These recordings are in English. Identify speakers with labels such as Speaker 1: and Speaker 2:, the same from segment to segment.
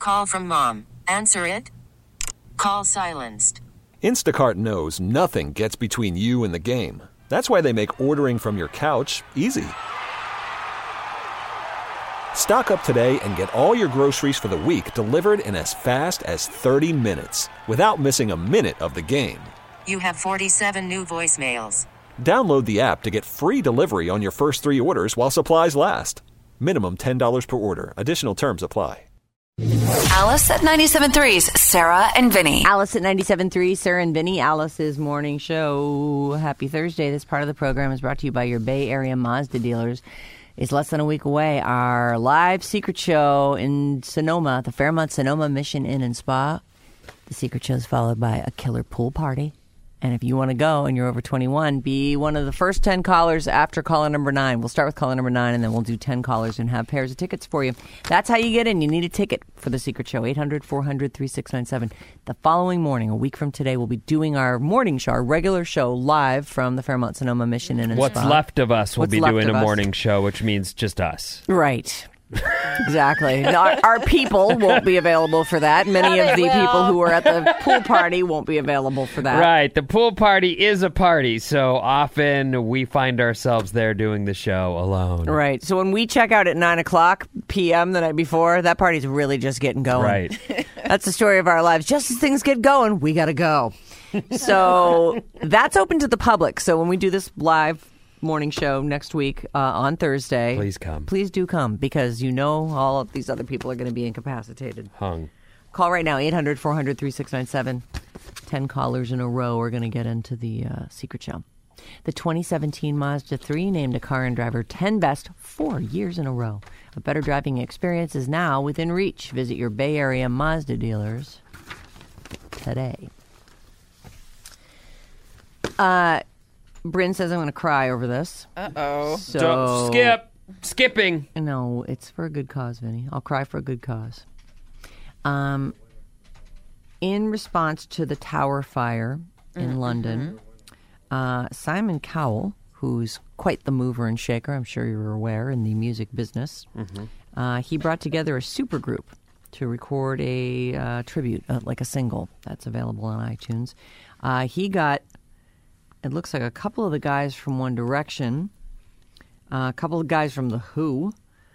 Speaker 1: call from mom. Answer it. Call silenced.
Speaker 2: Instacart knows nothing gets between you and the game. That's why they make ordering from your couch easy. Stock up today and get all your groceries for the week delivered in as fast as 30 minutes without missing a minute of the game.
Speaker 1: You have 47 new voicemails.
Speaker 2: Download the app to get free delivery on your first 3 orders while supplies last. Minimum $10 per order. Additional terms apply.
Speaker 3: Alice at 97.3's Sarah and Vinny.
Speaker 4: Alice at 97.3, Sarah and Vinny, Alice's morning show. Happy Thursday. This part of the program is brought to you by your Bay Area Mazda dealers. It's less than a week away. Our live secret show in Sonoma, the Fairmont Sonoma Mission Inn and Spa. The secret show is followed by a killer pool party. And if you want to go and you're over 21, be one of the first 10 callers after caller number 9. We'll start with caller number 9, and then we'll do 10 callers and have pairs of tickets for you. That's how you get in. You need a ticket for the secret show, 800-400-3697. The following morning, a week from today, we'll be doing our morning show, our regular show, live from the Fairmont Sonoma Mission Inn and Spa.
Speaker 5: What's left of us will be doing a morning show, which means just us.
Speaker 4: Right. Exactly. Our people won't be available for that. Many of the people who are at the pool party won't be available for that.
Speaker 5: Right. The pool party is a party, so often we find ourselves there doing the show alone.
Speaker 4: Right. So when we check out at 9 o'clock p.m. the night before, that party's really just getting going.
Speaker 5: Right.
Speaker 4: That's the story of our lives. Just as things get going, we got to go. So that's open to the public. So when we do this live morning show next week on Thursday.
Speaker 5: Please come.
Speaker 4: Please do come, because you know all of these other people are going to be incapacitated.
Speaker 5: Hung.
Speaker 4: Call right now, 800-400-3697. 10 callers in a row are going to get into the secret show. The 2017 Mazda 3 named a car and driver 10 best 4 years in a row. A better driving experience is now within reach. Visit your Bay Area Mazda dealers today. Bryn says I'm going to cry over this.
Speaker 6: Uh-oh.
Speaker 4: So,
Speaker 5: Skipping.
Speaker 4: No, it's for a good cause, Vinny. I'll cry for a good cause. In response to the Tower fire in London, Simon Cowell, who's quite the mover and shaker, I'm sure you're aware, in the music business, he brought together a supergroup to record a tribute, like a single that's available on iTunes. He got... It looks like a couple of the guys from One Direction, a couple of guys from The Who,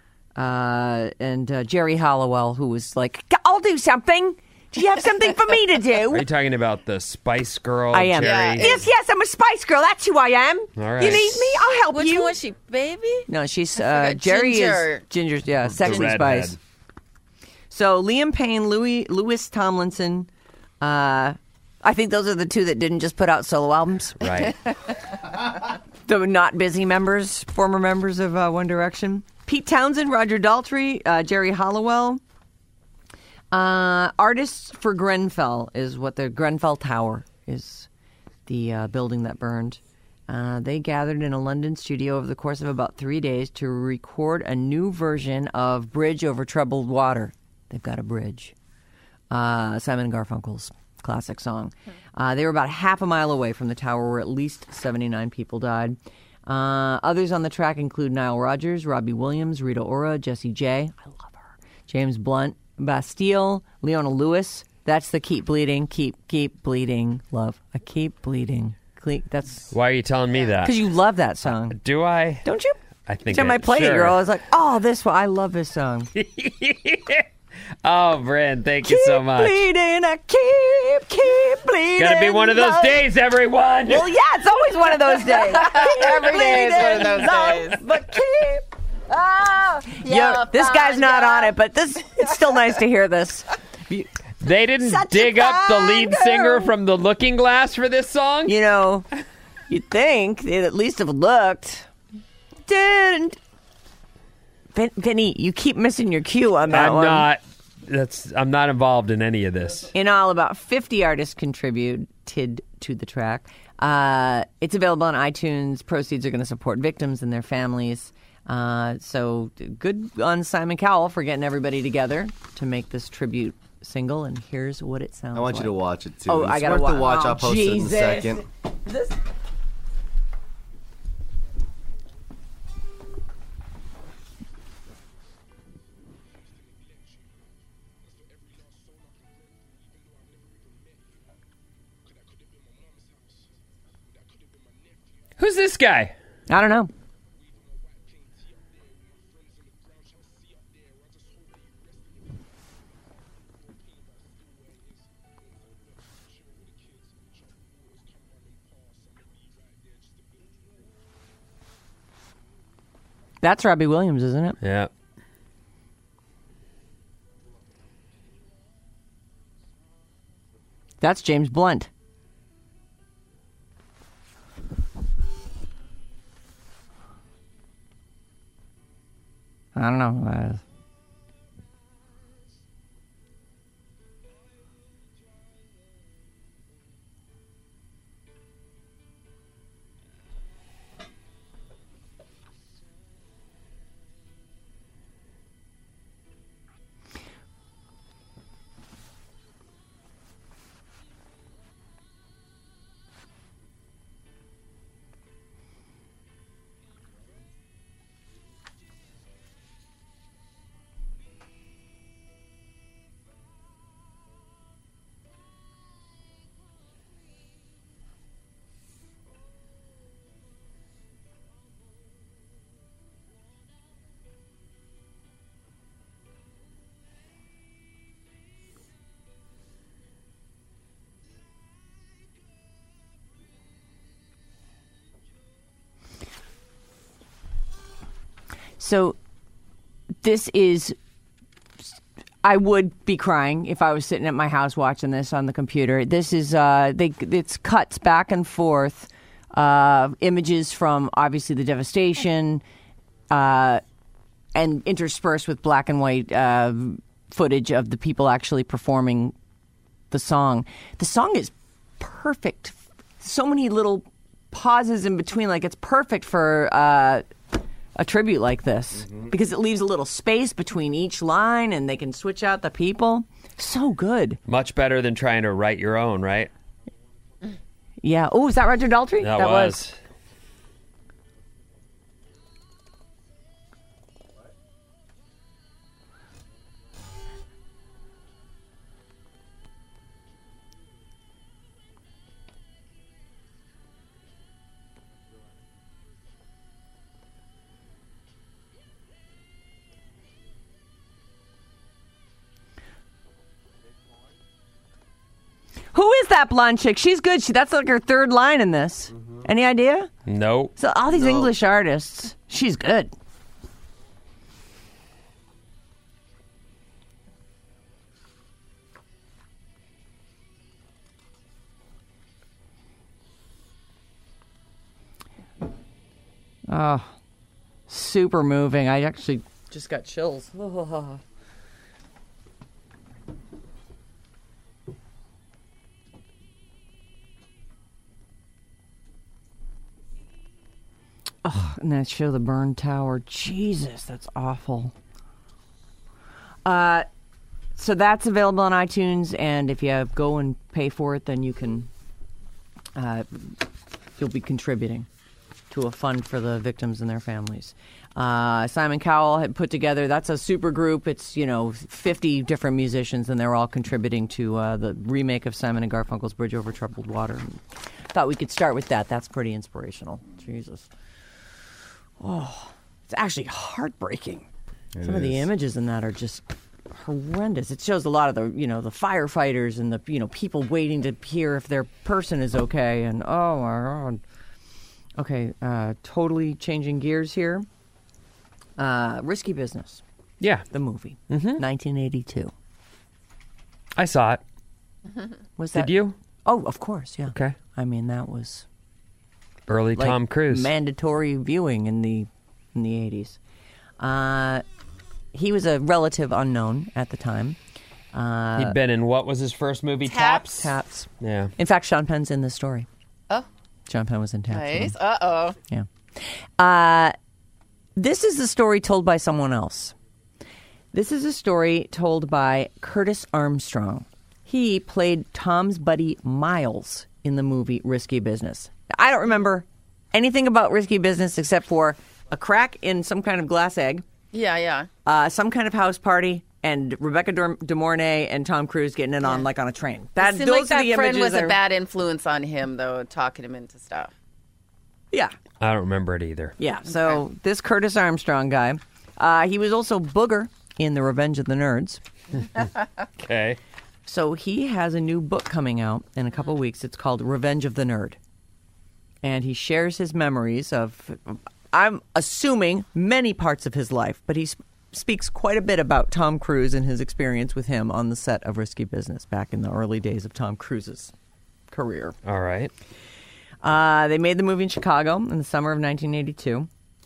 Speaker 4: and Jerry Halliwell, who was like, I'll do something. Do you have something for me to do?
Speaker 5: Are you talking about the Spice Girl?
Speaker 4: I am.
Speaker 5: Jerry?
Speaker 4: Yes, I'm a Spice Girl. That's who I am.
Speaker 5: All right.
Speaker 4: You need me? I'll help
Speaker 6: Which
Speaker 4: you.
Speaker 6: one was she, baby?
Speaker 4: No, she's
Speaker 6: forgot.
Speaker 4: Jerry
Speaker 6: Ginger.
Speaker 4: is Ginger's, yeah, Sexy
Speaker 5: redhead.
Speaker 4: Spice. So Liam Payne, Louis Tomlinson, I think those are the two that didn't just put out solo albums.
Speaker 5: Right.
Speaker 4: The not busy members, former members of One Direction. Pete Townsend, Roger Daltrey, Jerry Halliwell. Artists for Grenfell is what the Grenfell Tower is, the building that burned. They gathered in a London studio over the course of about 3 days to record a new version of Bridge Over Troubled Water. They've got a bridge. Simon & Garfunkel's classic song. They were about half a mile away from the tower where at least 79 people died. Others on the track include Nile Rodgers, Robbie Williams, Rita Ora, Jessie J, I love her, James Blunt, Bastille, Leona Lewis. That's the Keep Bleeding, Keep Bleeding, love. I keep bleeding. That's
Speaker 5: Why are you telling me that?
Speaker 4: because you love that song.
Speaker 5: Do I?
Speaker 4: Don't you?
Speaker 5: I think
Speaker 4: Every time I play it, you're always like, oh, this one. I love this song.
Speaker 5: Oh, Bryn, thank you so much.
Speaker 4: Bleeding, I keep bleeding.
Speaker 5: Gotta be one of those
Speaker 4: love.
Speaker 5: days, everyone.
Speaker 4: Well, yeah, it's always one of those days.
Speaker 6: Every day is one of those days.
Speaker 4: But keep. Oh, yeah. This guy's not on it, but it's still nice to hear this.
Speaker 5: They didn't
Speaker 4: Such a
Speaker 5: dig up the lead
Speaker 4: fine
Speaker 5: singer
Speaker 4: girl.
Speaker 5: from The Looking Glass for this song?
Speaker 4: You know, you'd think they'd at least have looked. Didn't. Vinny, you keep missing your cue on that one.
Speaker 5: I'm not involved in any of this.
Speaker 4: In all, about 50 artists contributed to the track. It's available on iTunes. Proceeds are going to support victims and their families. So good on Simon Cowell for getting everybody together to make this tribute single. And here's what it sounds like.
Speaker 7: I want you to watch it, too.
Speaker 4: Oh,
Speaker 7: it's
Speaker 4: I gotta
Speaker 7: worth the watch.
Speaker 4: Oh,
Speaker 7: I'll post it in a second.
Speaker 5: Who's this guy?
Speaker 4: I don't know. That's Robbie Williams, isn't it?
Speaker 5: Yeah.
Speaker 4: That's James Blunt. I don't know who that is. So this is, I would be crying if I was sitting at my house watching this on the computer. This is, it's cuts back and forth, images from obviously the devastation, and interspersed with black and white footage of the people actually performing the song. The song is perfect. So many little pauses in between, like it's perfect for a tribute like this because it leaves a little space between each line and they can switch out the people. So good.
Speaker 5: Much better than trying to write your own, right?
Speaker 4: Yeah. Oh, is that Roger Daltrey?
Speaker 5: That was.
Speaker 4: Who is that blonde chick? She's good. That's like her third line in this. Any idea?
Speaker 5: Nope.
Speaker 4: So all these English artists, she's good. Oh, super moving. I actually just got chills. Oh, and that show, the Burned Tower. Jesus, that's awful. So that's available on iTunes, and if you go and pay for it, then you can, you'll be contributing to a fund for the victims and their families. Simon Cowell had put together, that's a super group. It's, 50 different musicians, and they're all contributing to the remake of Simon and Garfunkel's Bridge Over Troubled Water. Thought we could start with that. That's pretty inspirational. Jesus. Oh, it's actually heartbreaking. Some of the images in that are just horrendous. It shows a lot of the, the firefighters and the, people waiting to hear if their person is okay. And oh my God. Okay, totally changing gears here. Risky Business.
Speaker 5: Yeah.
Speaker 4: The movie. 1982.
Speaker 5: I saw it.
Speaker 4: Was that?
Speaker 5: Did you?
Speaker 4: Oh, of course, yeah.
Speaker 5: Okay.
Speaker 4: I mean, that was
Speaker 5: Early
Speaker 4: like
Speaker 5: Tom Cruise.
Speaker 4: mandatory viewing in the 80s. He was a relative unknown at the time.
Speaker 5: He'd been in, what was his first movie?
Speaker 6: Taps?
Speaker 4: Taps.
Speaker 5: Yeah.
Speaker 4: In fact, Sean Penn's in this story.
Speaker 6: Oh.
Speaker 4: Sean Penn was in Taps.
Speaker 6: Nice. Uh-oh.
Speaker 4: Yeah. This is a story told by someone else. This is a story told by Curtis Armstrong. He played Tom's buddy Miles in the movie Risky Business. I don't remember anything about Risky Business except for a crack in some kind of glass egg,
Speaker 6: Yeah.
Speaker 4: some kind of house party, and Rebecca De Mornay and Tom Cruise getting it on like on a train.
Speaker 6: It seemed like that
Speaker 4: the
Speaker 6: friend
Speaker 4: images
Speaker 6: was a bad influence on him, though, talking him into stuff.
Speaker 4: Yeah.
Speaker 5: I don't remember it either.
Speaker 4: Yeah. So this Curtis Armstrong guy, he was also Booger in The Revenge of the Nerds.
Speaker 5: Okay.
Speaker 4: So he has a new book coming out in a couple weeks. It's called Revenge of the Nerd. And he shares his memories of, I'm assuming, many parts of his life, but he speaks quite a bit about Tom Cruise and his experience with him on the set of Risky Business back in the early days of Tom Cruise's career.
Speaker 5: All right.
Speaker 4: They made the movie in Chicago in the summer of 1982.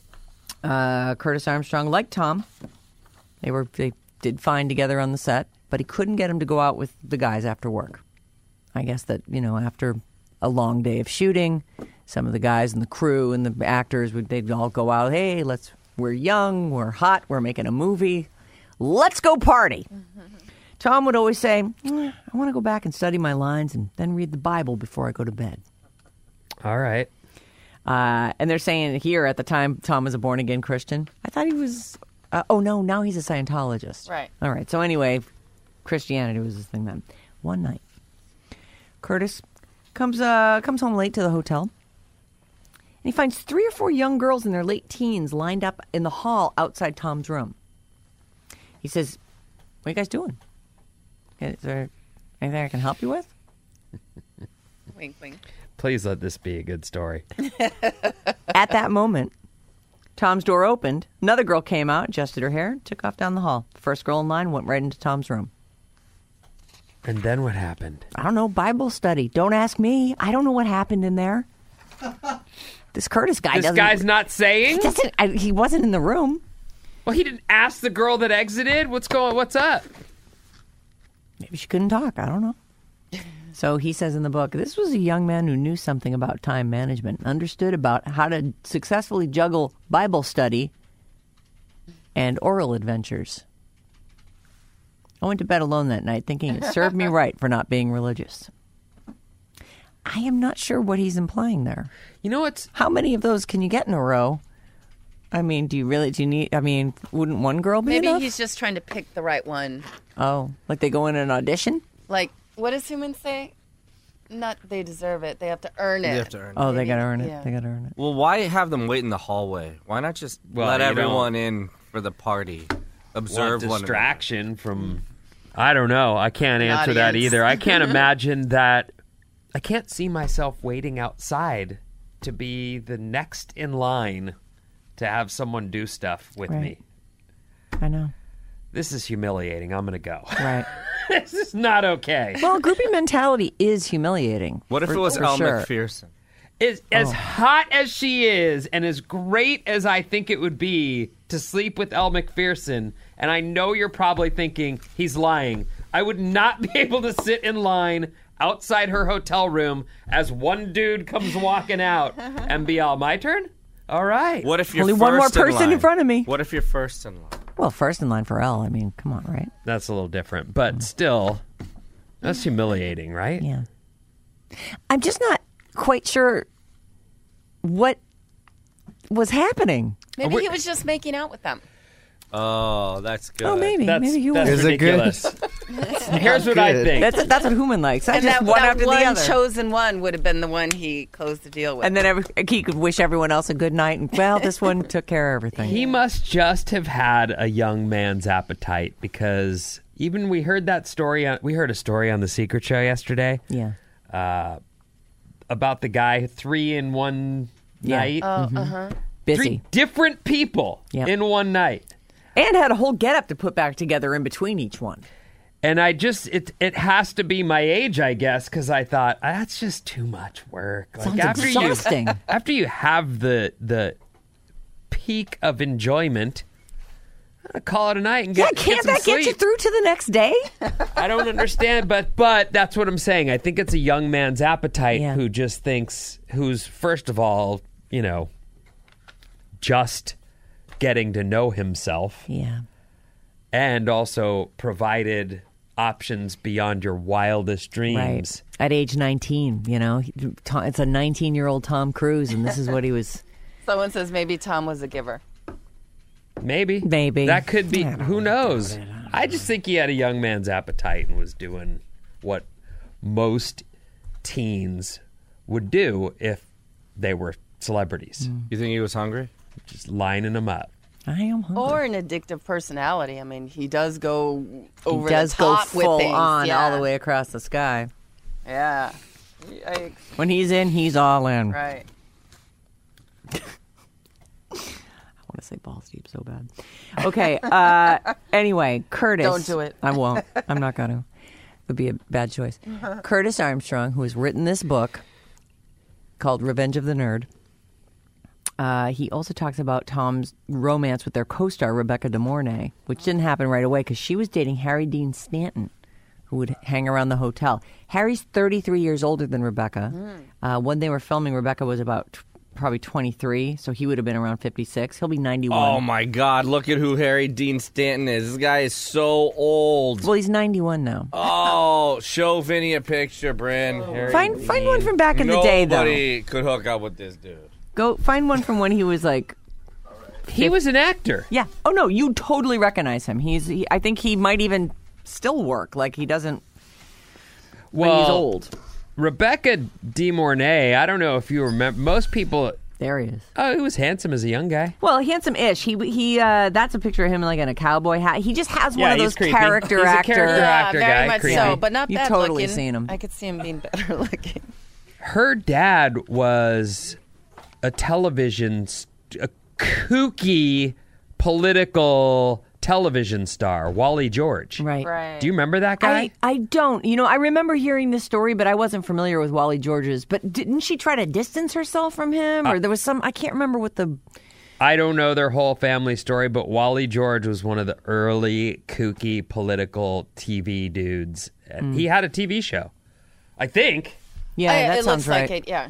Speaker 4: Curtis Armstrong, like Tom, they did fine together on the set, but he couldn't get him to go out with the guys after work. I guess that, after a long day of shooting, some of the guys and the crew and the actors, they'd all go out, hey, we're young, we're hot, we're making a movie, let's go party. Tom would always say, I want to go back and study my lines and then read the Bible before I go to bed.
Speaker 5: All right.
Speaker 4: And they're saying here at the time Tom was a born-again Christian. I thought he was... now he's a Scientologist.
Speaker 6: Right.
Speaker 4: All right. So anyway, Christianity was his thing then. One night, Curtis comes home late to the hotel. And he finds 3 or 4 young girls in their late teens lined up in the hall outside Tom's room. He says, what are you guys doing? Is there anything I can help you with?
Speaker 6: Wink, wink.
Speaker 5: Please let this be a good story.
Speaker 4: At that moment, Tom's door opened. Another girl came out, adjusted her hair, took off down the hall. The first girl in line went right into Tom's room.
Speaker 5: And then what happened?
Speaker 4: I don't know, Bible study. Don't ask me. I don't know what happened in there. This Curtis guy
Speaker 5: This guy's not saying?
Speaker 4: He wasn't in the room.
Speaker 5: Well, he didn't ask the girl that exited. What's up?
Speaker 4: Maybe she couldn't talk. I don't know. So he says in the book, this was a young man who knew something about time management, understood about how to successfully juggle Bible study and oral adventures. I went to bed alone that night thinking it served me right for not being religious. I am not sure what he's implying there.
Speaker 5: You know what's...
Speaker 4: How many of those can you get in a row? I mean, wouldn't one girl be
Speaker 6: Maybe
Speaker 4: enough?
Speaker 6: he's just trying to pick the right one.
Speaker 4: Oh, like they go in an audition?
Speaker 6: Like, what does humans say? Not they deserve it. They have to earn it.
Speaker 7: They have to earn it.
Speaker 4: Oh, they got to earn it.
Speaker 6: Yeah.
Speaker 4: They got to earn it.
Speaker 7: Well, why have them wait in the hallway? Why not just let everyone in for the party? Observe one
Speaker 5: distraction from... I don't know. I can't answer that
Speaker 6: audience.
Speaker 5: either. I can't imagine that. I can't see myself waiting outside to be the next in line to have someone do stuff with me.
Speaker 4: I know.
Speaker 5: This is humiliating. I'm going to go.
Speaker 4: Right.
Speaker 5: This is not okay.
Speaker 4: Well, groupie mentality is humiliating.
Speaker 7: What if it was Elle McPherson?
Speaker 5: As hot as she is, and as great as I think it would be to sleep with Elle McPherson, and I know you're probably thinking he's lying, I would not be able to sit in line outside her hotel room as one dude comes walking out and be all, my turn? All right.
Speaker 7: What if you're
Speaker 4: Only
Speaker 7: first
Speaker 4: one more person in front of me?
Speaker 7: What if you're first in line?
Speaker 4: Well, first in line for Elle. I mean, come on, right?
Speaker 5: That's a little different, but still, that's humiliating, right?
Speaker 4: Yeah. I'm just not quite sure what was happening.
Speaker 6: Maybe he was just making out with them.
Speaker 7: Oh, that's good.
Speaker 4: Oh, maybe.
Speaker 5: That's,
Speaker 4: Maybe he was.
Speaker 5: that's
Speaker 7: Is it good?
Speaker 5: ridiculous. Here's what I
Speaker 7: good.
Speaker 5: think.
Speaker 4: That's what Human likes. I
Speaker 6: And
Speaker 4: just
Speaker 6: that
Speaker 4: one after
Speaker 6: one
Speaker 4: the other.
Speaker 6: chosen one would have been the one he closed the deal with.
Speaker 4: And then he could wish everyone else a good night. And, well, this one took care of everything.
Speaker 5: He must just have had a young man's appetite, because even we heard a story on The Secret Show yesterday.
Speaker 4: Yeah.
Speaker 5: About the guy 3 in one night.
Speaker 4: Busy.
Speaker 5: 3 different people in one night.
Speaker 4: And had a whole getup to put back together in between each one.
Speaker 5: And it has to be my age, I guess, because I thought, that's just too much work.
Speaker 4: Sounds exhausting.
Speaker 5: After you have the peak of enjoyment, I'm gonna call it a night and get
Speaker 4: Can't
Speaker 5: some
Speaker 4: that get you
Speaker 5: sleep.
Speaker 4: through to the next day?
Speaker 5: I don't understand, but that's what I'm saying. I think it's a young man's appetite who just thinks, who's first of all, just getting to know himself.
Speaker 4: Yeah.
Speaker 5: And also provided options beyond your wildest dreams.
Speaker 4: Right. At age 19, it's a 19-year-old Tom Cruise, and this is what he was.
Speaker 6: Someone says maybe Tom was a giver.
Speaker 5: Maybe. That could be. Who knows? I just think he had a young man's appetite and was doing what most teens would do if they were celebrities.
Speaker 7: You think he was hungry?
Speaker 5: Just lining them up.
Speaker 4: I am hungry.
Speaker 6: Or an addictive personality. I mean, he does go over
Speaker 4: he does
Speaker 6: the top
Speaker 4: go full
Speaker 6: with things.
Speaker 4: on
Speaker 6: Yeah.
Speaker 4: all the way across the sky.
Speaker 6: Yeah.
Speaker 4: When he's in, he's all in.
Speaker 6: Right.
Speaker 4: I want to say balls deep so bad. Okay. Anyway, Curtis.
Speaker 6: Don't do it.
Speaker 4: I won't. I'm not going to. It would be a bad choice. Curtis Armstrong, who has written this book called Revenge of the Nerd. He also talks about Tom's romance with their co-star, Rebecca De Mornay, which didn't happen right away because she was dating Harry Dean Stanton, who would hang around the hotel. Harry's 33 years older than Rebecca. When they were filming, Rebecca was about probably 23, so he would have been around 56. He'll be 91.
Speaker 7: Oh, my God. Look at who Harry Dean Stanton is. This guy is so old.
Speaker 4: Well, he's 91 now.
Speaker 7: Oh, show Vinny a picture, Bryn. Harry
Speaker 4: Find
Speaker 7: Dean.
Speaker 4: one from back in the day, though.
Speaker 7: Nobody could hook up with this dude.
Speaker 4: Go find one from when he was like...
Speaker 5: He was an actor.
Speaker 4: Yeah. Oh, no, you totally recognize him. I think he might even still work. Like, he doesn't...
Speaker 5: Well,
Speaker 4: he's old.
Speaker 5: Rebecca De Mornay, I don't know if you remember. Most people...
Speaker 4: There he is.
Speaker 5: Oh, he was handsome as a young guy.
Speaker 4: Well, handsome-ish. He that's a picture of him like in a cowboy hat. He just has one of
Speaker 5: he's
Speaker 4: those
Speaker 5: creepy.
Speaker 4: character
Speaker 5: He's a
Speaker 4: actor.
Speaker 5: character
Speaker 6: Yeah,
Speaker 5: actor
Speaker 6: very
Speaker 5: guy,
Speaker 6: much
Speaker 5: creepy.
Speaker 6: so, but not
Speaker 4: You've
Speaker 6: bad
Speaker 4: totally
Speaker 6: looking.
Speaker 4: seen him.
Speaker 6: I could see him being better looking.
Speaker 5: Her dad was a kooky political television star, Wally George.
Speaker 4: Right.
Speaker 5: Do you remember that guy?
Speaker 4: I don't. You know, I remember hearing this story, but I wasn't familiar with Wally George's. But didn't she try to distance herself from him? Or there was some... I can't remember what the...
Speaker 5: I don't know their whole family story, but Wally George was one of the early kooky political TV dudes. And he had a TV show, I think.
Speaker 4: Yeah, that
Speaker 6: it
Speaker 4: sounds
Speaker 6: looks
Speaker 4: right.
Speaker 6: like it, yeah.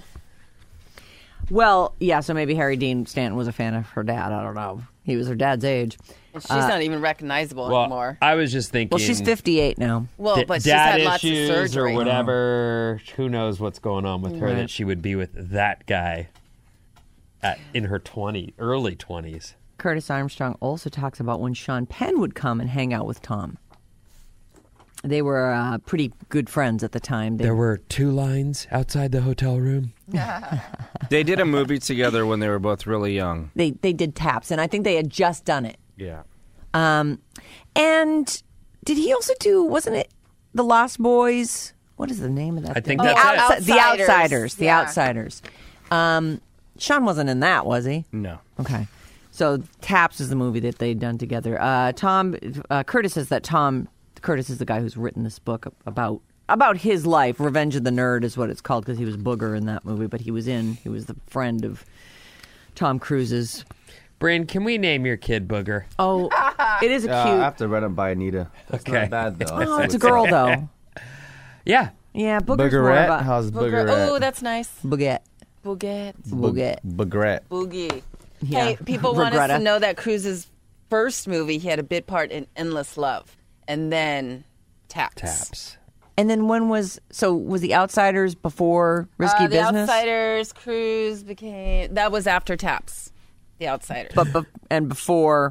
Speaker 4: Well, yeah, so maybe Harry Dean Stanton was a fan of her dad. I don't know. He was her dad's age.
Speaker 6: And she's not even recognizable anymore.
Speaker 5: I was just thinking.
Speaker 4: Well, she's 58 now.
Speaker 6: Well, but she's
Speaker 5: dad
Speaker 6: had lots of
Speaker 5: issues
Speaker 6: surgery.
Speaker 5: or whatever. Who knows what's going on with her that she would be with that guy in her early 20s.
Speaker 4: Curtis Armstrong also talks about when Sean Penn would come and hang out with Tom. They were pretty good friends at the time.
Speaker 5: There were 2 lines outside the hotel room.
Speaker 7: They did a movie together when they were both really young.
Speaker 4: They did Taps, and I think they had just done it.
Speaker 7: Yeah.
Speaker 4: And did he also do, wasn't it The Lost Boys? What is the name of that?
Speaker 5: I think
Speaker 4: thing?
Speaker 5: that's
Speaker 6: it.
Speaker 4: The Outsiders. The
Speaker 6: Yeah.
Speaker 4: Outsiders. Sean wasn't in that, was he?
Speaker 7: No.
Speaker 4: Okay. So Taps is the movie that they'd done together. Curtis says that Curtis is the guy who's written this book about his life. Revenge of the Nerd is what it's called because he was Booger in that movie, but he was the friend of Tom Cruise's.
Speaker 5: Bryn, can we name your kid Booger?
Speaker 4: Oh, it is a cute.
Speaker 8: I have to run it by Anita. That's
Speaker 5: Okay.
Speaker 8: not bad, though.
Speaker 4: Oh, it's a girl, though.
Speaker 5: Yeah.
Speaker 4: Yeah, Booger's more
Speaker 8: Boogerette?
Speaker 4: about...
Speaker 8: How's Boogerette?
Speaker 6: Oh, that's nice.
Speaker 4: Boogette.
Speaker 6: Boogie.
Speaker 8: Boogerette.
Speaker 6: Boogie.
Speaker 4: Yeah.
Speaker 6: Hey, people want us
Speaker 4: Regretta.
Speaker 6: to know that Cruise's first movie, he had a bit part in Endless Love. And then Taps.
Speaker 4: And then was The Outsiders before Risky
Speaker 6: The
Speaker 4: Business?
Speaker 6: Outsiders, Cruise that was after Taps. The Outsiders.
Speaker 4: And before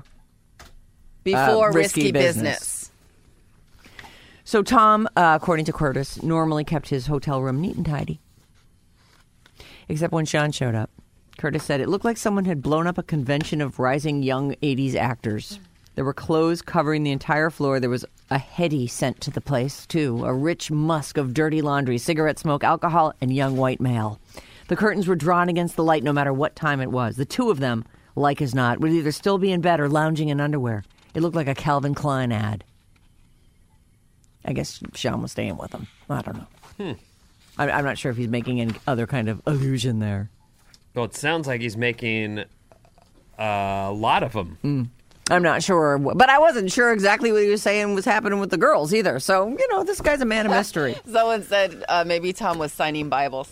Speaker 6: Risky Business.
Speaker 4: So Tom, according to Curtis, normally kept his hotel room neat and tidy. Except when Sean showed up. Curtis said it looked like someone had blown up a convention of rising young 80s actors. There were clothes covering the entire floor. There was a heady scent to the place, too. A rich musk of dirty laundry, cigarette smoke, alcohol, and young white male. The curtains were drawn against the light no matter what time it was. The two of them, like as not, would either still be in bed or lounging in underwear. It looked like a Calvin Klein ad. I guess Sean was staying with them. I don't know. I'm not sure if he's making any other kind of allusion there.
Speaker 5: Well, it sounds like he's making a lot of them.
Speaker 4: I'm not sure, but I wasn't sure exactly what he was saying was happening with the girls either. So, this guy's a man of mystery.
Speaker 6: Someone said maybe Tom was signing Bibles.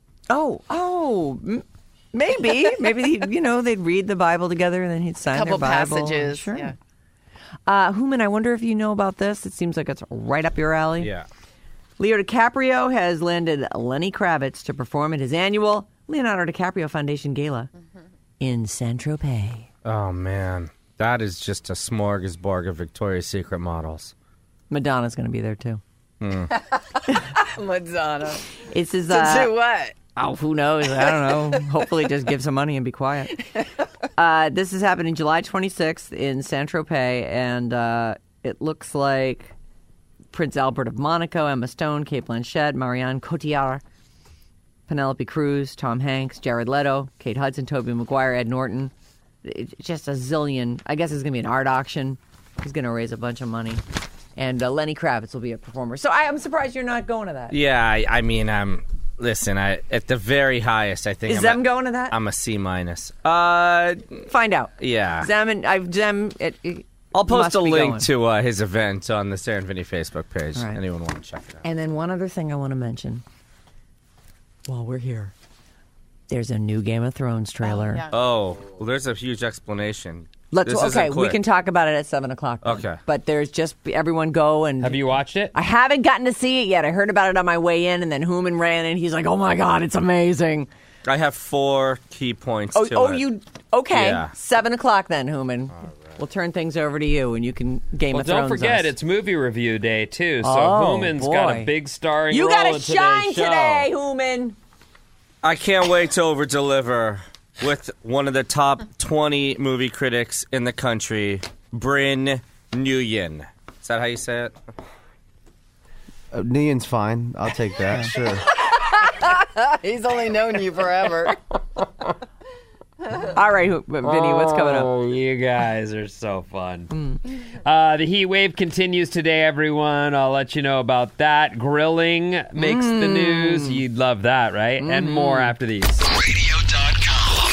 Speaker 4: Maybe. Maybe, they'd read the Bible together and then he'd sign
Speaker 6: Couple
Speaker 4: their Bible.
Speaker 6: passages.
Speaker 4: Sure.
Speaker 6: Yeah.
Speaker 4: Hooman, I wonder if you know about this. It seems like it's right up your alley.
Speaker 7: Yeah.
Speaker 4: Leo DiCaprio has landed Lenny Kravitz to perform at his annual Leonardo DiCaprio Foundation Gala in Saint-Tropez.
Speaker 7: Oh, man. That is just a smorgasbord of Victoria's Secret models.
Speaker 4: Madonna's going to be there, too.
Speaker 6: Madonna.
Speaker 4: It's his,
Speaker 6: To do what?
Speaker 4: Oh, who knows? I don't know. Hopefully just give some money and be quiet. This is happening July 26th in Saint-Tropez, and it looks like Prince Albert of Monaco, Emma Stone, Cate Blanchett, Marianne Cotillard, Penelope Cruz, Tom Hanks, Jared Leto, Kate Hudson, Tobey Maguire, Ed Norton. It's just a zillion. I guess it's going to be an art auction. He's going to raise a bunch of money. And Lenny Kravitz will be a performer. So I'm surprised you're not going to that.
Speaker 7: Yeah, I mean, listen, at the very highest, I think.
Speaker 4: Is Zem going to that?
Speaker 7: I'm a C-. Find
Speaker 4: out.
Speaker 7: Yeah.
Speaker 4: I'll
Speaker 7: post a link to his event on the Sarah and Vinny Facebook page. Right. Anyone want to check it out.
Speaker 4: And then one other thing I want to mention while we're here. There's a new Game of Thrones trailer.
Speaker 7: Well, there's a huge explanation.
Speaker 4: We can talk about it at 7 o'clock. Then.
Speaker 7: Okay.
Speaker 4: But there's just everyone go and...
Speaker 5: Have you watched it?
Speaker 4: I haven't gotten to see it yet. I heard about it on my way in, and then Hooman ran in. He's like, oh my God, it's amazing.
Speaker 7: I have 4 key points to it.
Speaker 4: Okay.
Speaker 7: Yeah.
Speaker 4: 7 o'clock then, Hooman. Right. We'll turn things over to you, and you can Game of Thrones.
Speaker 5: Don't forget, it's movie review day, too. So Hooman's got a big starring role in today's show. You got to shine today, Hooman.
Speaker 7: I can't wait to over-deliver with one of the top 20 movie critics in the country, Bryn Nguyen. Is that how you say it?
Speaker 8: Nguyen's fine. I'll take that. Sure.
Speaker 6: He's only known you forever.
Speaker 4: All right, Vinny, what's coming up?
Speaker 5: Oh, you guys are so fun. The heat wave continues today, everyone. I'll let you know about that. Grilling makes the news. You'd love that, right? And more after these.
Speaker 9: Radio.com.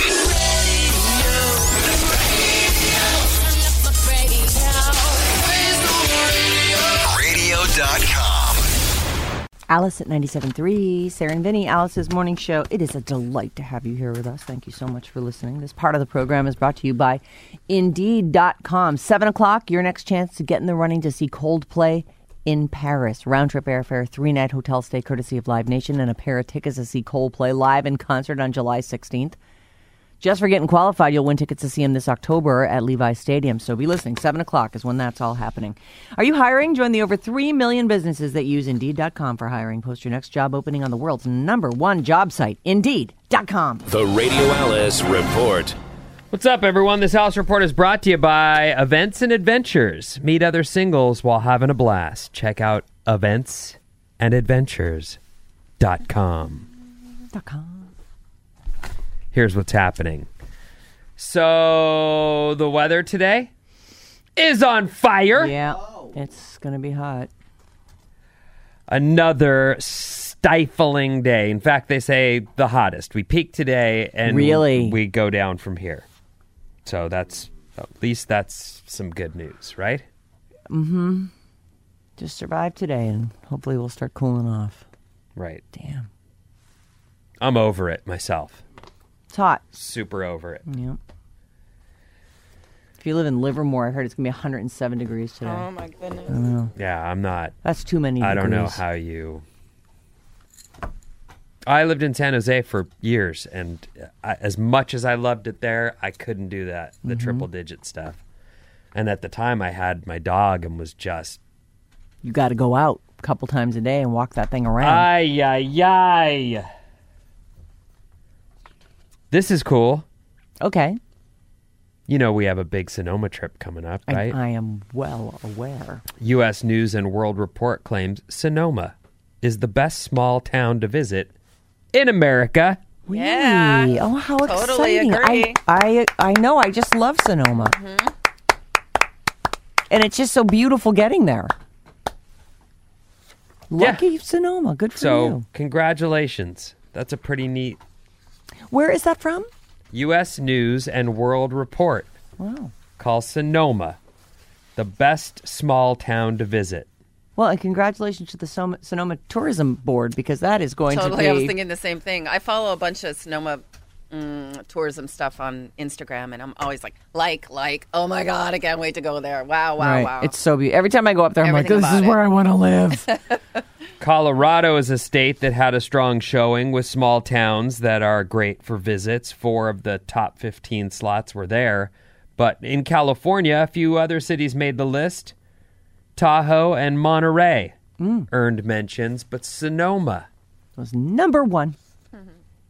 Speaker 9: Radio.com.
Speaker 4: Alice at 97.3, Sarah and Vinny, Alice's morning show. It is a delight to have you here with us. Thank you so much for listening. This part of the program is brought to you by Indeed.com. 7 o'clock, your next chance to get in the running to see Coldplay in Paris. Round-trip airfare, 3-night hotel stay courtesy of Live Nation, and a pair of tickets to see Coldplay live in concert on July 16th. Just for getting qualified, you'll win tickets to see him this October at Levi's Stadium. So be listening. 7 o'clock is when that's all happening. Are you hiring? Join the over 3 million businesses that use Indeed.com for hiring. Post your next job opening on the world's #1 job site, Indeed.com.
Speaker 9: The Radio Alice Report.
Speaker 5: What's up, everyone? This Alice Report is brought to you by Events and Adventures. Meet other singles while having a blast. Check out eventsandadventures.com. Here's what's happening. So, the weather today is on fire.
Speaker 4: Yeah, it's going to be hot.
Speaker 5: Another stifling day. In fact, they say the hottest. We peak today, and we go down from here. So, at least that's some good news, right?
Speaker 4: Mm-hmm. Just survive today, and hopefully we'll start cooling off.
Speaker 5: Right.
Speaker 4: Damn.
Speaker 5: I'm over it myself.
Speaker 4: It's hot.
Speaker 5: Super over it.
Speaker 4: Yep. If you live in Livermore, I heard it's going to be 107 degrees today.
Speaker 6: Oh, my goodness.
Speaker 4: I know.
Speaker 5: Yeah, I'm not.
Speaker 4: That's too many degrees.
Speaker 5: I don't know how you... I lived in San Jose for years, and as much as I loved it there, I couldn't do that, the triple-digit stuff. And at the time, I had my dog and was just...
Speaker 4: You got to go out a couple times a day and walk that thing around.
Speaker 5: Ay, ay, ay. This is cool.
Speaker 4: Okay.
Speaker 5: You know we have a big Sonoma trip coming up, right?
Speaker 4: I am well aware.
Speaker 5: U.S. News and World Report claims Sonoma is the best small town to visit in America.
Speaker 4: Really?
Speaker 6: Yeah.
Speaker 4: Oh, how
Speaker 6: totally
Speaker 4: exciting.
Speaker 6: Agree.
Speaker 4: I know. I just love Sonoma. Mm-hmm. And it's just so beautiful getting there. Lucky Sonoma. Good for you.
Speaker 5: So, congratulations. That's a pretty neat...
Speaker 4: Where is that from?
Speaker 5: U.S. News and World Report.
Speaker 4: Wow.
Speaker 5: Calls Sonoma the best small town to visit.
Speaker 4: Well, and congratulations to the Sonoma Tourism Board, because that is going to be...
Speaker 6: Totally, I was thinking the same thing. I follow a bunch of Sonoma tourism stuff on Instagram, and I'm always like, oh my God, I can't wait to go there. Wow, wow.
Speaker 4: It's so beautiful. Every time I go up there, I'm like, this is where I want to live.
Speaker 5: Colorado is a state that had a strong showing with small towns that are great for visits. 4 of the top 15 slots were there. But in California, a few other cities made the list. Tahoe and Monterey earned mentions, but Sonoma
Speaker 4: was #1.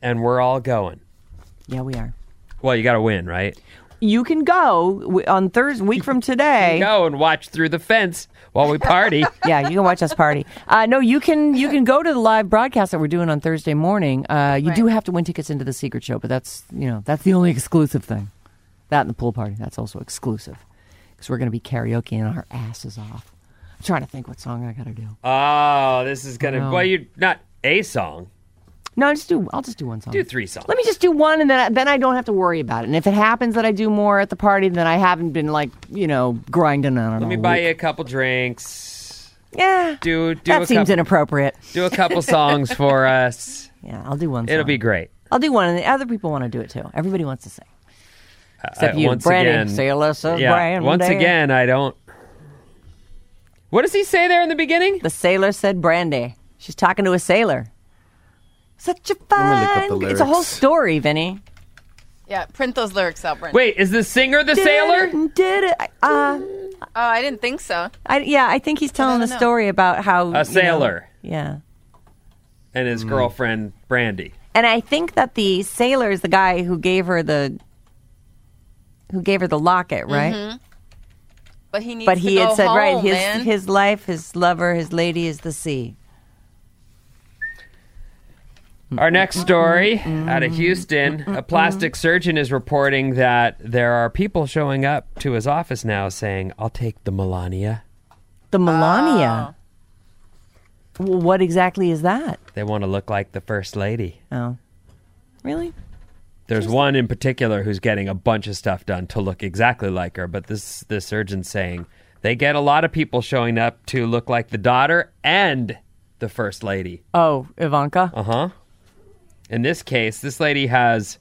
Speaker 5: and we're all going.
Speaker 4: Yeah, we are.
Speaker 5: Well, you got to win, right?
Speaker 4: You can go on Thursday, week from today.
Speaker 5: Go and watch Through the Fence while we party.
Speaker 4: Yeah, you can watch us party. No, you can go to the live broadcast that we're doing on Thursday morning. You do have to win tickets into the secret show, but that's the only exclusive thing. That and the pool party, that's also exclusive because we're going to be karaokeing our asses off. I'm trying to think what song I got to do.
Speaker 5: Oh, this is gonna. Well, you're not a song.
Speaker 4: No, I'll just do one song.
Speaker 5: Do 3 songs.
Speaker 4: Let me just do one, and then I don't have to worry about it. And if it happens that I do more at the party, then I haven't been grinding on it.
Speaker 5: Let me buy you a couple drinks.
Speaker 4: Yeah, that seems inappropriate.
Speaker 5: Do a couple songs for us.
Speaker 4: Yeah, I'll do one song.
Speaker 5: It'll be great.
Speaker 4: I'll do one, and the other people want to do it too. Everybody wants to sing. Except you, Brandy. Sailor says Brandy.
Speaker 5: Once again, I don't. What does he say there in the beginning?
Speaker 4: The sailor said Brandy. She's talking to a sailor. Such a fun. It's a whole story, Vinny.
Speaker 6: Yeah, print those lyrics out, Brent.
Speaker 5: Wait, is the singer the sailor?
Speaker 6: I didn't think so.
Speaker 4: I think he's telling the story about how
Speaker 5: a sailor.
Speaker 4: Yeah.
Speaker 5: And his girlfriend Brandy.
Speaker 4: And I think that the sailor is the guy who gave her the locket, right?
Speaker 6: Mm-hmm. But he needs
Speaker 4: But he
Speaker 6: to
Speaker 4: had
Speaker 6: go
Speaker 4: said,
Speaker 6: home,
Speaker 4: right,
Speaker 6: man.
Speaker 4: his life, his lover, his lady is the sea.
Speaker 5: Our next story out of Houston, a plastic surgeon is reporting that there are people showing up to his office now saying, I'll take the Melania.
Speaker 4: The Melania? Well, what exactly is that?
Speaker 5: They want to look like the First Lady.
Speaker 4: Oh. Really?
Speaker 5: There's one in particular who's getting a bunch of stuff done to look exactly like her, but this surgeon's saying they get a lot of people showing up to look like the daughter and the First Lady.
Speaker 4: Oh, Ivanka?
Speaker 5: Uh-huh. In this case, this lady has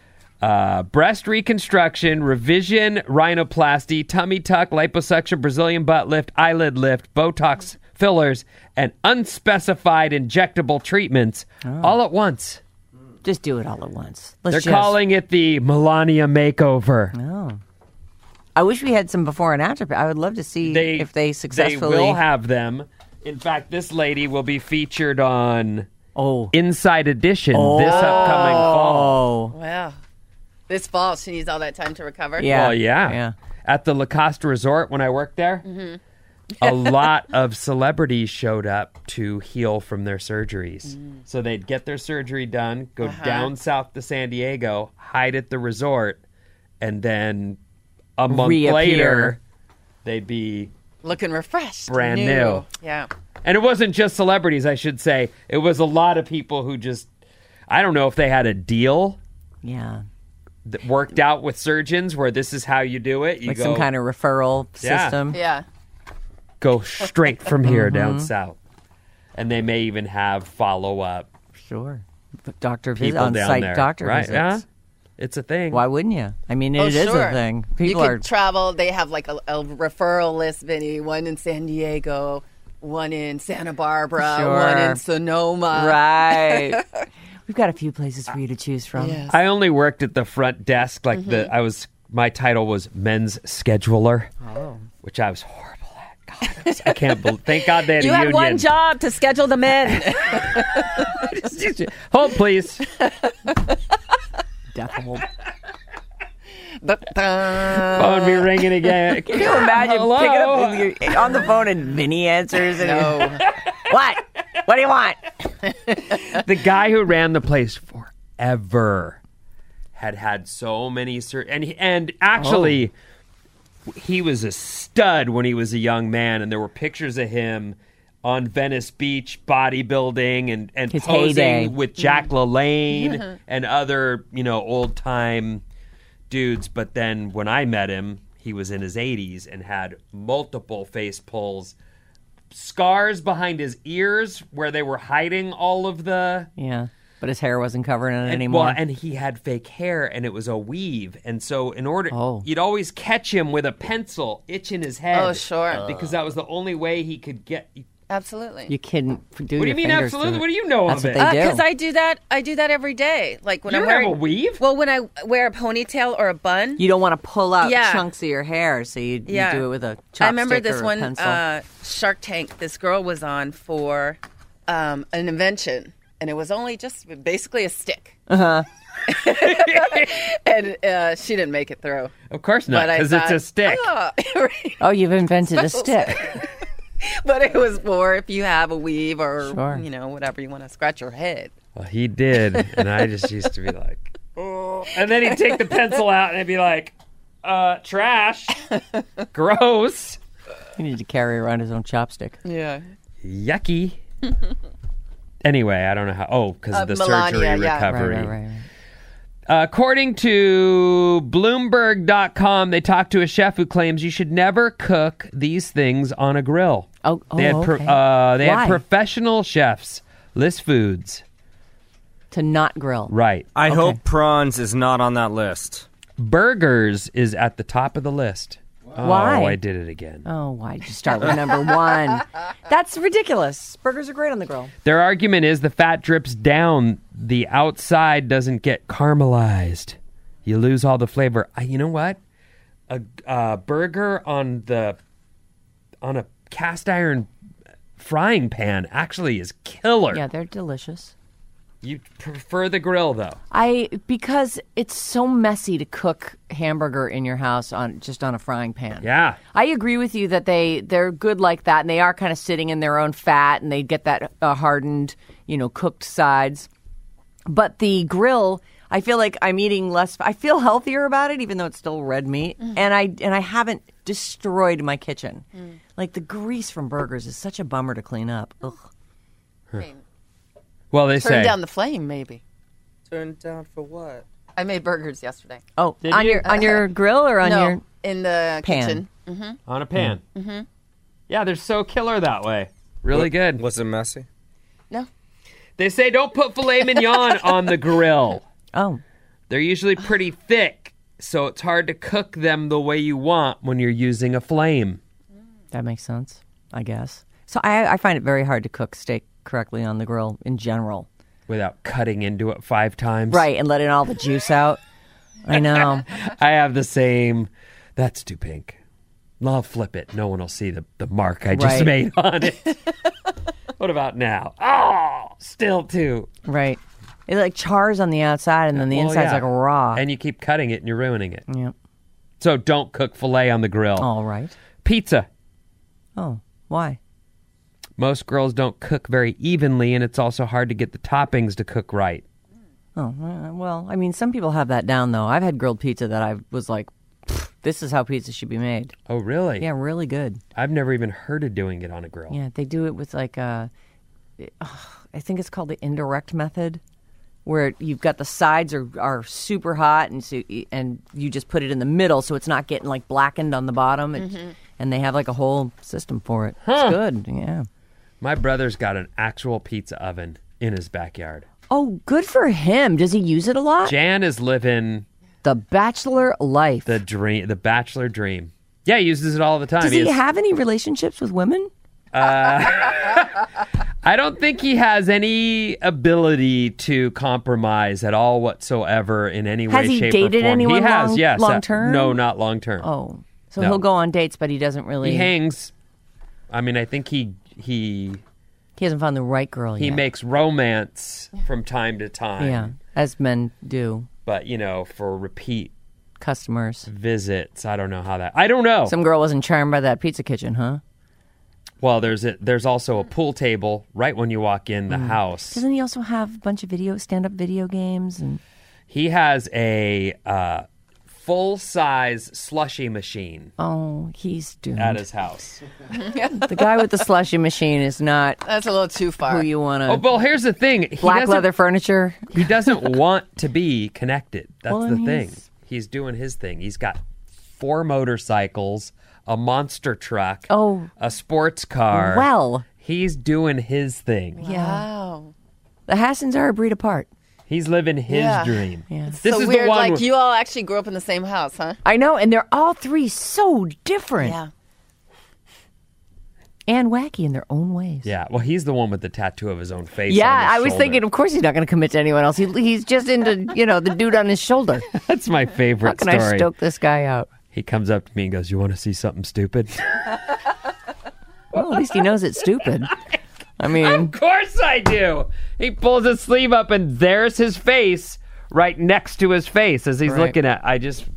Speaker 5: breast reconstruction, revision, rhinoplasty, tummy tuck, liposuction, Brazilian butt lift, eyelid lift, Botox fillers, and unspecified injectable treatments all at once.
Speaker 4: Just do it all at once.
Speaker 5: They're calling it the Melania makeover.
Speaker 4: Oh. I wish we had some before and after. I would love to see if they successfully...
Speaker 5: They will have them. In fact, this lady will be featured on... Inside Edition this upcoming fall.
Speaker 6: Wow. This fall, she needs all that time to recover.
Speaker 5: Yeah. Well, yeah. At the Lacoste Resort, when I worked there, a lot of celebrities showed up to heal from their surgeries. So they'd get their surgery done, go down south to San Diego, hide at the resort, and then a month later, they'd be...
Speaker 6: looking refreshed.
Speaker 5: Brand new.
Speaker 6: Yeah.
Speaker 5: And it wasn't just celebrities, I should say. It was a lot of people who just, I don't know if they had a deal.
Speaker 4: Yeah.
Speaker 5: That worked out with surgeons where this is how you do it. You
Speaker 4: like some kind of referral system.
Speaker 6: Yeah.
Speaker 5: Go straight from here down south. And they may even have follow-up.
Speaker 4: Sure. Doctor
Speaker 5: people
Speaker 4: on
Speaker 5: down
Speaker 4: site
Speaker 5: there.
Speaker 4: doctor
Speaker 5: right?
Speaker 4: visits.
Speaker 5: Yeah. It's a thing.
Speaker 4: Why wouldn't you? I mean, it is a thing. People
Speaker 6: you could travel. They have like a referral list, Vinny. One in San Diego, one in Santa Barbara, one in Sonoma.
Speaker 4: Right. We've got a few places for you to choose from.
Speaker 6: Yes.
Speaker 5: I only worked at the front desk. Like my title was men's scheduler, which I was horrible at. God, I can't believe. Thank God they had
Speaker 6: you
Speaker 5: a
Speaker 6: had
Speaker 5: union.
Speaker 6: one job to schedule the men.
Speaker 5: Hold, please.
Speaker 4: Death hold.
Speaker 5: Phone be ringing again.
Speaker 4: Can you imagine picking up on the phone and Vinny answers? And
Speaker 6: No.
Speaker 4: What? What do you want?
Speaker 5: The guy who ran the place forever had so many and actually he was a stud when he was a young man, and there were pictures of him on Venice Beach bodybuilding and
Speaker 4: His
Speaker 5: posing
Speaker 4: heyday.
Speaker 5: with Jack LaLanne and other, old time dudes. But then when I met him, he was in his 80s and had multiple face pulls, scars behind his ears where they were hiding all of the...
Speaker 4: Yeah, but his hair wasn't covering it anymore.
Speaker 5: Well, and he had fake hair, and it was a weave. And so in order... You'd always catch him with a pencil itching his head.
Speaker 6: Oh, sure.
Speaker 5: Because that was the only way he could get...
Speaker 6: Absolutely.
Speaker 4: You couldn't do
Speaker 5: What do you
Speaker 4: your
Speaker 5: mean
Speaker 4: fingers
Speaker 5: absolutely?
Speaker 4: through
Speaker 5: What do you know
Speaker 4: That's
Speaker 5: of
Speaker 4: what
Speaker 5: it?
Speaker 4: they do.
Speaker 6: Because I do that every day. Like when
Speaker 5: You
Speaker 6: I'm
Speaker 5: don't have
Speaker 6: wearing
Speaker 5: a weave?
Speaker 6: Well, when I wear a ponytail or a bun.
Speaker 4: You don't want to pull out
Speaker 6: Yeah.
Speaker 4: chunks of your hair, so you do it with a chopstick
Speaker 6: I remember this
Speaker 4: or a
Speaker 6: one
Speaker 4: pencil.
Speaker 6: Shark Tank. This girl was on for an invention, and it was only just basically a stick.
Speaker 4: Uh-huh.
Speaker 6: And she didn't make it through.
Speaker 5: Of course not,
Speaker 6: But I
Speaker 5: because it's a
Speaker 6: thought,
Speaker 5: stick.
Speaker 6: Oh, right.
Speaker 4: Oh, you've invented a
Speaker 6: Special
Speaker 4: stick.
Speaker 6: But it was for if you have a weave or,
Speaker 4: Sure.
Speaker 6: whatever you want to scratch your head.
Speaker 5: Well, he did, and I just used to be like, oh. And then he'd take the pencil out and I'd be like, trash. Gross.
Speaker 4: He needed to carry around his own chopstick.
Speaker 6: Yeah.
Speaker 5: Yucky. Anyway, I don't know how. Oh, because of the
Speaker 6: Melania,
Speaker 5: surgery
Speaker 6: yeah.
Speaker 5: recovery.
Speaker 4: Right.
Speaker 5: According to Bloomberg.com, they talked to a chef who claims you should never cook these things on a grill. They had
Speaker 4: okay.
Speaker 5: they
Speaker 4: Why?
Speaker 5: had professional chefs list foods.
Speaker 4: To not grill.
Speaker 5: Right.
Speaker 7: I hope prawns is not on that list.
Speaker 5: Burgers is at the top of the list.
Speaker 4: Why?
Speaker 5: Oh, I did it again.
Speaker 4: Oh, why'd you start with number one? That's ridiculous. Burgers are great on the grill.
Speaker 5: Their argument is the fat drips down. The outside doesn't get caramelized. You lose all the flavor. You know what? A burger on a cast iron frying pan actually is killer.
Speaker 4: Yeah, they're delicious.
Speaker 5: You prefer the grill though.
Speaker 4: Because it's so messy to cook hamburger in your house on a frying pan.
Speaker 5: Yeah.
Speaker 4: I agree with you that they're good like that, and they are kind of sitting in their own fat, and they get that hardened, cooked sides. But the grill, I feel like I'm eating less. I feel healthier about it, even though it's still red meat, and I haven't destroyed my kitchen. Like the grease from burgers is such a bummer to clean up. Ugh.
Speaker 5: Well, they say
Speaker 6: Turn down the flame, maybe.
Speaker 7: Turn down for what?
Speaker 6: I made burgers yesterday.
Speaker 4: Oh,
Speaker 5: Did
Speaker 4: on
Speaker 5: you?
Speaker 4: your grill or on
Speaker 6: no,
Speaker 4: your
Speaker 6: in the
Speaker 4: pan?
Speaker 6: kitchen.
Speaker 5: on a pan. Mm-hmm. Yeah, they're so killer that way. Really good.
Speaker 7: Was it messy?
Speaker 6: No.
Speaker 5: They say don't put filet mignon on the grill.
Speaker 4: Oh,
Speaker 5: They're usually pretty thick, so it's hard to cook them the way you want when you're using a flame.
Speaker 4: that makes sense, I guess. So I find it very hard to cook steak correctly on the grill in general.
Speaker 5: Without cutting into it 5 times.
Speaker 4: Right, and letting all the juice out. I know.
Speaker 5: I have the same. That's too pink. I'll flip it. No one will see the mark I just
Speaker 4: Right.
Speaker 5: made on it. What about now? Oh, still too.
Speaker 4: Right. It like chars on the outside, and then the inside's like raw.
Speaker 5: And you keep cutting it and you're ruining it.
Speaker 4: Yep.
Speaker 5: So don't cook filet on the grill.
Speaker 4: All right.
Speaker 5: Pizza.
Speaker 4: Oh, why?
Speaker 5: Most girls don't cook very evenly, and it's also hard to get the toppings to cook right.
Speaker 4: Oh, well, I mean, some people have that down, though. I've had grilled pizza that I was like, this is how pizza should be made.
Speaker 5: Oh, really?
Speaker 4: Yeah, really good.
Speaker 5: I've never even heard of doing it on a grill.
Speaker 4: Yeah, they do it with like I think it's called the indirect method, where you've got the sides are super hot, and you just put it in the middle so it's not getting like blackened on the bottom. And they have like a whole system for it. It's good, yeah.
Speaker 5: My brother's got an actual pizza oven in his backyard.
Speaker 4: Oh, good for him. Does he use it a lot?
Speaker 5: Jan is living
Speaker 4: The bachelor life.
Speaker 5: the dream, the bachelor dream. Yeah, he uses it all the time.
Speaker 4: Does he have any relationships with women?
Speaker 5: I don't think he has any ability to compromise at all whatsoever in any way,
Speaker 4: Has he
Speaker 5: shape,
Speaker 4: dated
Speaker 5: or form.
Speaker 4: anyone
Speaker 5: he has,
Speaker 4: long-
Speaker 5: yes.
Speaker 4: long-term?
Speaker 5: No, not long term.
Speaker 4: Oh, so
Speaker 5: No.
Speaker 4: he'll go on dates, but he doesn't really.
Speaker 5: He hangs. I mean, I think he
Speaker 4: He hasn't found the right girl yet.
Speaker 5: makes romance from time to time.
Speaker 4: Yeah, as men do.
Speaker 5: But, for repeat
Speaker 4: Customers.
Speaker 5: visits, I don't know how that. I don't know.
Speaker 4: Some girl wasn't charmed by that pizza kitchen, huh?
Speaker 5: Well, there's also a pool table right when you walk in the house.
Speaker 4: Doesn't he also have a bunch of stand-up video games? And
Speaker 5: He has a full-size slushy machine
Speaker 4: oh, he's doomed.
Speaker 5: at his house.
Speaker 4: The guy with the slushy machine is not
Speaker 6: That's a little too far.
Speaker 4: who you want
Speaker 5: Oh,
Speaker 4: to.
Speaker 5: well, here's the thing.
Speaker 4: Black leather furniture.
Speaker 5: He doesn't want to be connected. That's
Speaker 4: Well,
Speaker 5: the
Speaker 4: then
Speaker 5: thing. He's doing his thing. He's got 4 motorcycles, a monster truck,
Speaker 4: Oh.
Speaker 5: a sports car.
Speaker 4: Well,
Speaker 5: He's doing his thing.
Speaker 4: yeah.
Speaker 6: Wow.
Speaker 4: The Hassans are a breed apart.
Speaker 5: He's living his
Speaker 6: Yeah.
Speaker 5: dream.
Speaker 4: Yeah.
Speaker 5: This
Speaker 6: so
Speaker 5: is
Speaker 6: weird,
Speaker 5: the one.
Speaker 6: like
Speaker 5: where-
Speaker 6: you all actually grew up in the same house, huh?
Speaker 4: I know, and they're all three so different
Speaker 6: Yeah.
Speaker 4: and wacky in their own ways.
Speaker 5: Yeah, well, he's the one with the tattoo of his own face.
Speaker 4: Yeah,
Speaker 5: on his
Speaker 4: I was
Speaker 5: shoulder.
Speaker 4: thinking, of course he's not going to commit to anyone else. He's just into, the dude on his shoulder.
Speaker 5: That's my favorite
Speaker 4: How can
Speaker 5: story.
Speaker 4: I stoke this guy out?
Speaker 5: He comes up to me and goes, "You want to see something stupid?"
Speaker 4: Well, at least he knows it's stupid. I mean,
Speaker 5: Of course I do. He pulls his sleeve up and there's his face right next to his face as he's
Speaker 4: Right.
Speaker 5: looking at. I just.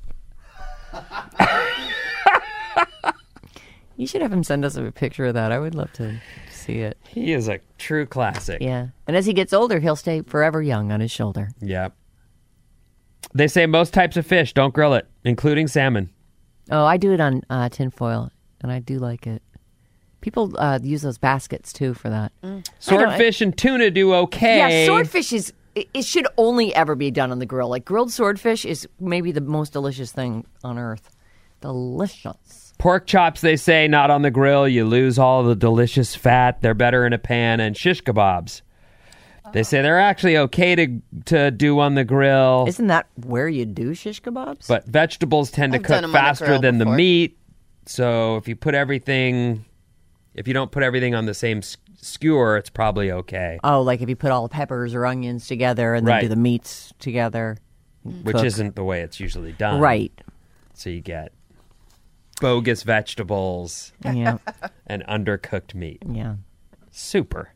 Speaker 4: you should have him send us a picture of that. I would love to see it.
Speaker 5: He is a true classic.
Speaker 4: Yeah. And as he gets older, he'll stay forever young on his shoulder.
Speaker 5: Yeah. They say most types of fish don't grill it, including salmon.
Speaker 4: Oh, I do it on tinfoil, and I do like it. People use those baskets, too, for that.
Speaker 5: Swordfish and tuna do okay.
Speaker 4: Yeah, swordfish is... It should only ever be done on the grill. Like, grilled swordfish is maybe the most delicious thing on earth. Delicious.
Speaker 5: Pork chops, they say, not on the grill. You lose all the delicious fat. They're better in a pan. And shish kebabs. They say they're actually okay to do on the grill.
Speaker 4: Isn't that where you do shish kebabs?
Speaker 5: But vegetables tend to
Speaker 6: I've done
Speaker 5: cook
Speaker 6: 'em on the
Speaker 5: faster
Speaker 6: grill
Speaker 5: than the
Speaker 6: before.
Speaker 5: meat. So if you don't put everything on the same skewer, it's probably okay.
Speaker 4: Oh, like if you put all the peppers or onions together and then
Speaker 5: Right.
Speaker 4: do the meats together.
Speaker 5: Which
Speaker 4: cook.
Speaker 5: isn't the way it's usually done.
Speaker 4: Right.
Speaker 5: So you get bogus vegetables
Speaker 4: Yeah.
Speaker 5: and undercooked meat.
Speaker 4: Yeah.
Speaker 5: Super.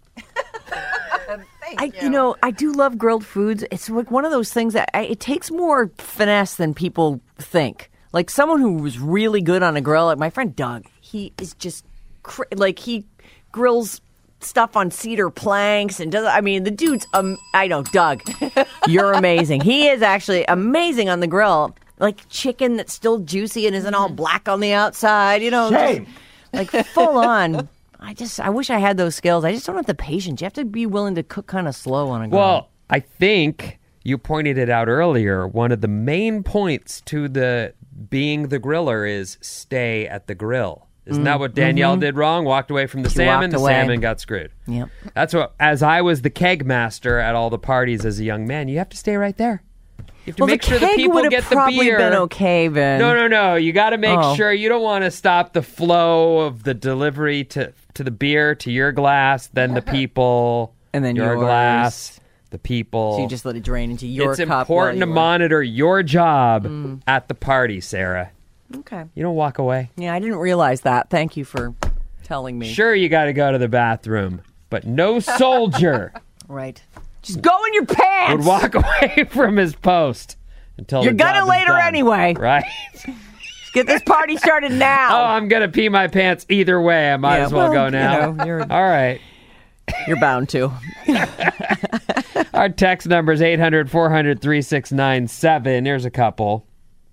Speaker 4: I do love grilled foods. It's like one of those things that it takes more finesse than people think. Like someone who was really good on a grill, like my friend Doug, he is just he grills stuff on cedar planks and does. I mean, the dude's. I know, Doug, you're amazing. He is actually amazing on the grill. Like chicken that's still juicy and isn't all black on the outside. Shame. Like full on. I wish I had those skills. I just don't have the patience. You have to be willing to cook kind of slow on a grill.
Speaker 5: Well, I think you pointed it out earlier. One of the main points to being the griller is stay at the grill. Isn't that what Danielle did wrong? Walked away from the salmon. The
Speaker 4: walked away.
Speaker 5: salmon got screwed.
Speaker 4: Yep.
Speaker 5: That's what. As I was the keg master at all the parties as a young man, you have to stay right there. You have to make
Speaker 4: the
Speaker 5: sure the
Speaker 4: keg
Speaker 5: people
Speaker 4: would have
Speaker 5: get the
Speaker 4: probably
Speaker 5: beer.
Speaker 4: been okay, Ben.
Speaker 5: No. You got to make
Speaker 4: Oh.
Speaker 5: sure you don't want to stop the flow of the delivery to the beer to your glass, then the people,
Speaker 4: And then
Speaker 5: your
Speaker 4: yours.
Speaker 5: glass, the people.
Speaker 4: So you just let it drain into your
Speaker 5: It's
Speaker 4: cup.
Speaker 5: important to
Speaker 4: while you
Speaker 5: monitor your job at the party, Sarah.
Speaker 4: were- Okay.
Speaker 5: You don't walk away.
Speaker 4: Yeah, I didn't realize that. Thank you for telling me.
Speaker 5: Sure, you got to go to the bathroom, but no soldier
Speaker 4: Right. Just go in your pants.
Speaker 5: would walk away from his post until
Speaker 4: You're
Speaker 5: the
Speaker 4: gonna
Speaker 5: job is
Speaker 4: later
Speaker 5: done.
Speaker 4: anyway.
Speaker 5: Right?
Speaker 4: Get this party started now.
Speaker 5: Oh, I'm going to pee my pants either way. I might
Speaker 4: Yeah,
Speaker 5: as well
Speaker 4: well,
Speaker 5: go now.
Speaker 4: you're
Speaker 5: All right.
Speaker 4: you're bound to.
Speaker 5: Our text number is 800-400-3697. Here's a couple.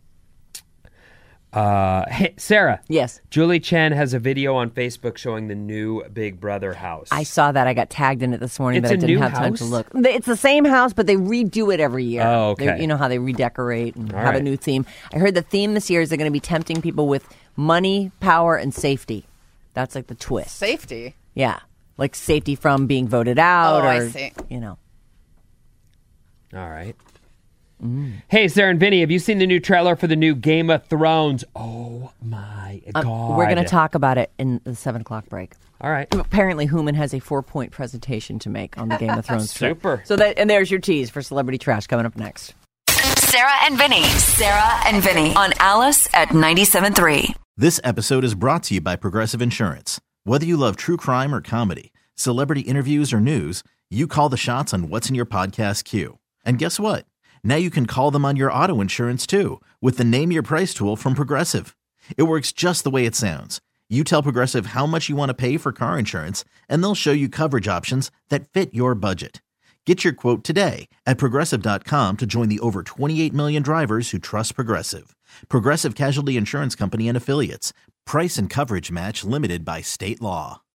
Speaker 5: Hey, Sarah.
Speaker 4: Yes.
Speaker 5: Julie Chen has a video on Facebook showing the new Big Brother house.
Speaker 4: I saw that. I got tagged in it this morning,
Speaker 5: It's
Speaker 4: but I
Speaker 5: a
Speaker 4: didn't
Speaker 5: new
Speaker 4: have time to
Speaker 5: house?
Speaker 4: look. It's the same house, but they redo it every year.
Speaker 5: Oh, okay.
Speaker 4: You know how they redecorate and
Speaker 5: All
Speaker 4: have a
Speaker 5: right.
Speaker 4: new theme. I heard the theme this year is they're going to be tempting people with money, power, and safety. That's like the twist.
Speaker 6: Safety.
Speaker 4: Yeah. Like safety from being voted out
Speaker 6: Oh,
Speaker 4: or,
Speaker 6: I see.
Speaker 4: you know.
Speaker 5: All right. Hey, Sarah and Vinny, have you seen the new trailer for the new Game of Thrones? Oh, my God.
Speaker 4: We're going to talk about it in the 7 o'clock break.
Speaker 5: All right.
Speaker 4: Apparently, Human has a 4-point presentation to make on the Game of Thrones.
Speaker 5: Super.
Speaker 4: So and there's your tease for Celebrity Trash coming up next.
Speaker 3: Sarah and Vinny. Sarah and Vinny on Alice at 97.3.
Speaker 10: This episode is brought to you by Progressive Insurance. Whether you love true crime or comedy, celebrity interviews or news, you call the shots on what's in your podcast queue. And guess what? Now you can call them on your auto insurance too with the Name Your Price tool from Progressive. It works just the way it sounds. You tell Progressive how much you want to pay for car insurance, and they'll show you coverage options that fit your budget. Get your quote today at Progressive.com to join the over 28 million drivers who trust Progressive. Progressive Casualty Insurance Company and Affiliates. Price and coverage match limited by state law.